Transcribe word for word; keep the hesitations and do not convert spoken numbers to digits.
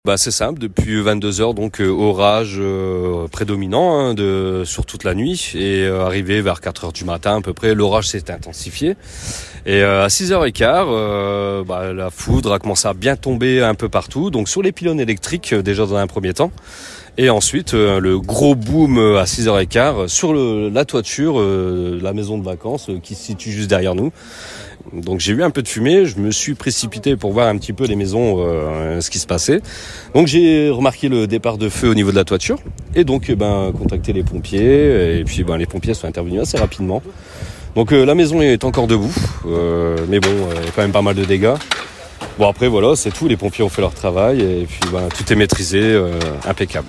Bah c'est simple, depuis vingt-deux heures, donc euh, orage euh, prédominant hein, de, sur toute la nuit et euh, arrivé vers quatre heures du matin à peu près, l'orage s'est intensifié et euh, à six heures quinze, euh, bah, la foudre a commencé à bien tomber un peu partout, donc sur les pylônes électriques euh, déjà dans un premier temps et ensuite euh, le gros boom à six heures quinze sur le, la toiture euh, de la maison de vacances euh, qui se situe juste derrière nous. Donc j'ai vu un peu de fumée, je me suis précipité pour voir un petit peu les maisons, euh, ce qui se passait. Donc j'ai remarqué le départ de feu au niveau de la toiture et donc eh ben contacté les pompiers et puis ben les pompiers sont intervenus assez rapidement. Donc euh, la maison est encore debout, euh, mais bon, il euh, y a quand même pas mal de dégâts. Bon après voilà, c'est tout, les pompiers ont fait leur travail et puis ben, tout est maîtrisé, euh, impeccable.